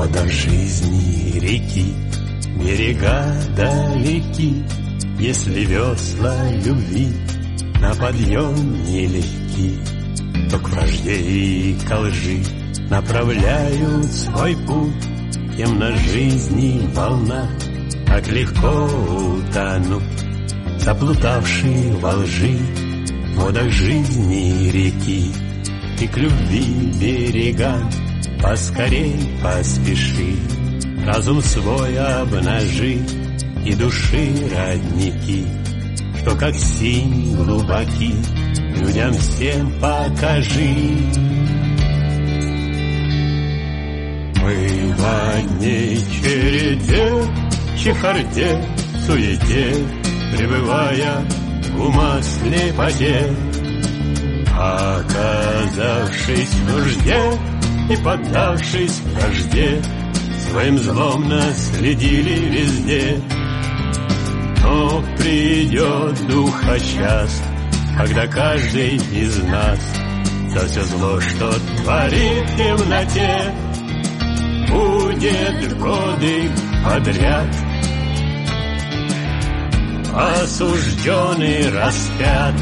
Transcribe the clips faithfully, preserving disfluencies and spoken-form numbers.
водах жизни реки, берега далеки, если весла любви на подъем нелегки, то к вражде и ко лжи направляют свой путь. Тем на жизни волна так легко утонут, заплутавшие во лжи в водах жизни реки. И к любви берегам поскорей поспеши, разум свой обнажи и души родники, что как синь глубоки, людям всем покажи. Мы в одной череде, чехарде, суете, пребывая в ума слепоте, оказавшись в нужде и поддавшись вражде, своим злом наследили везде. Но придет духа час, когда каждый из нас за все зло, что творит в темноте, будет годы подряд осужденный, распят,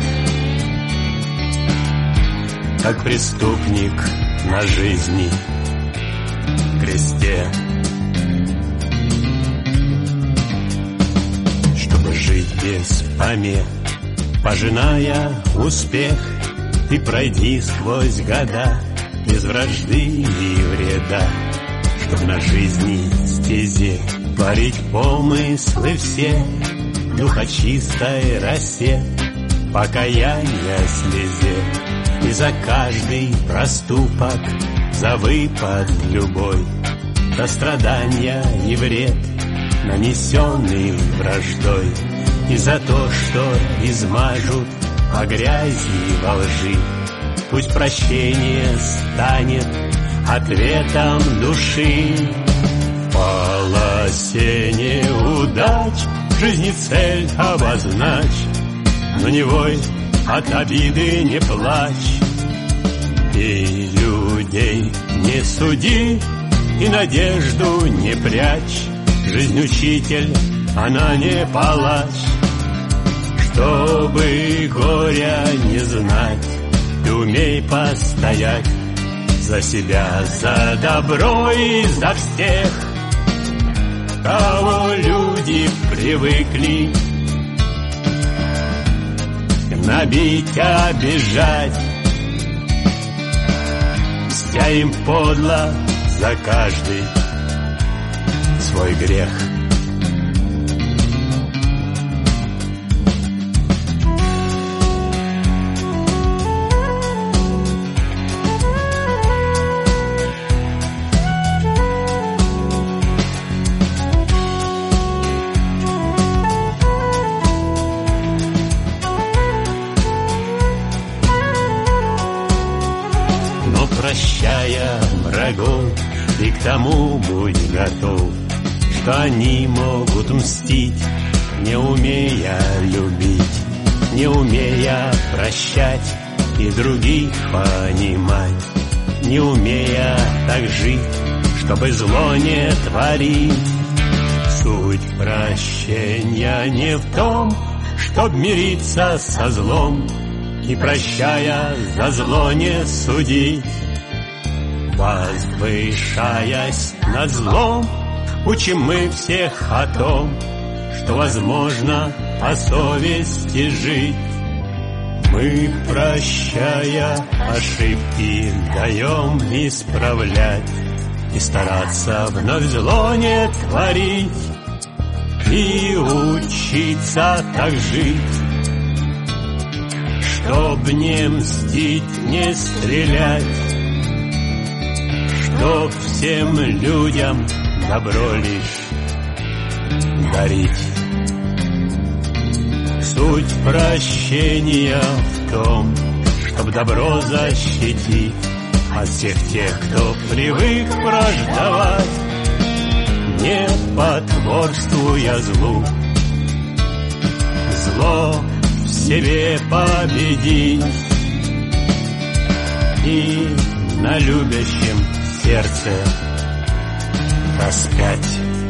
как преступник на жизни кресте. Чтобы жить без помех, пожиная успех, ты пройди сквозь года без вражды и вреда, чтоб на жизни стезе творить помыслы все, духа чистой росе, покаяние слезе. И за каждый проступок, за выпад любой, за страдания и вред, нанесенный враждой, и за то, что измажут по грязи во лжи, пусть прощение станет ответом души. В полосе неудач жизни цель обозначь, но не вой, от обиды не плачь. И людей не суди, и надежду не прячь. Жизнь учитель, она не палач. Чтобы горя не знать, ты умей постоять за себя, за добро и за всех, кого люди привыкли набить, обижать, мстя им подло за каждый свой грех. Прощая врагов, и к тому будь готов, что они могут мстить, не умея любить, не умея прощать и других понимать, не умея так жить, чтобы зло не творить. Суть прощения не в том, чтоб мириться со злом и, прощая, за зло не судить. Возвышаясь над злом, учим мы всех о том, что возможно по совести жить. Мы, прощая ошибки, даем исправлять и стараться вновь зло не творить, и учиться так жить, чтоб не мстить, не стрелять, чтоб всем людям добро лишь дарить. Суть прощения в том, чтоб добро защитить от всех тех, кто привык враждовать, не потворствуя злу, зло в себе победить и на любящем сердце распять.